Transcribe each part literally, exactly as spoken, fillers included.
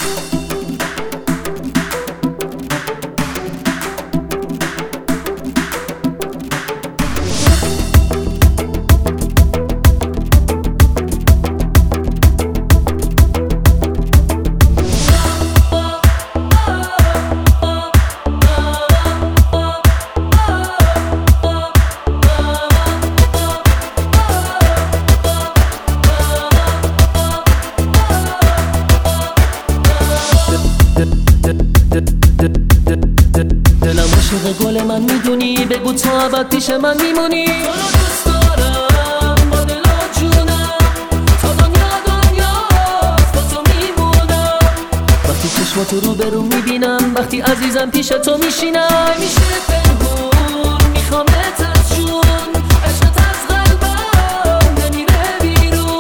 دلم عاشق گل من میدونی، بگو تو ابد پیش من میمونی. تو رو دوست دارم با دل و جونم، تا دنیا دنیاست با تو میمونم. وقتی چشماتو رو برو میبینم، وقتی عزیزم پیش تو میشینم. میشه پنهون میخوامت از جون، عشقت از قلبم نمیره بیرون.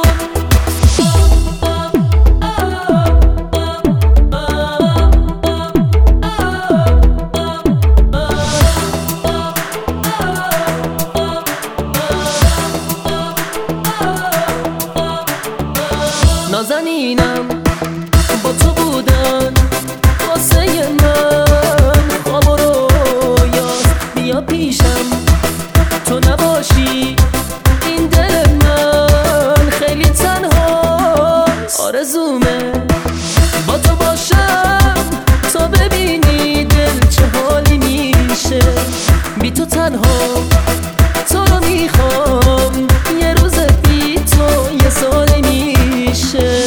نازنینم با تو بودن واسه من، خواب و رویاست بیا پیشم، تو نباشی این دل من خیلی تنها. آرزومه با تو باشم تا ببینی دل چه حالی میشه. بی تو تنها تو رو میخوام، یه روز بی تو یه سالی میشه.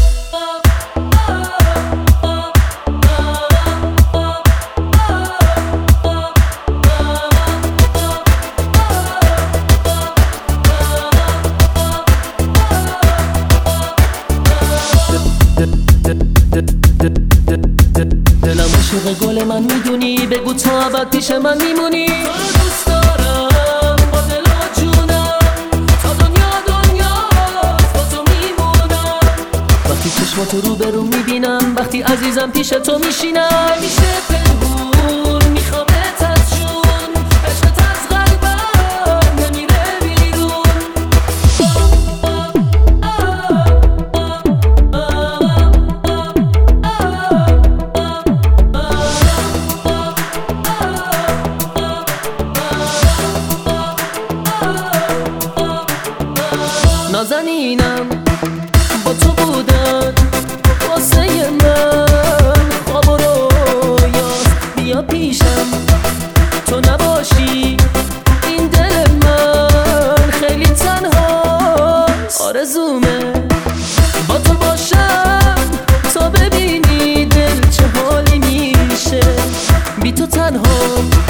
دلم عاشق گل من میدونی، بگو تو ابد پیش من میمونی. تو رو دوست دارم با دل و جونم، تا دنیا دنیاست با تو میمونم. وقتی چشماتو رو برو میبینم، وقتی عزیزم پیش تو میشینم. میشه پنهون میخوامت از جون، عشقت از قلبم نمیره بیرون. نازنینم با تو بودن واسه من، خواب و رویاست بیا پیشم، تو نباشی این دل من خیلی تنها. آرزومه با تو باشم تا ببینی دل چه حالی میشه. بی تو تنها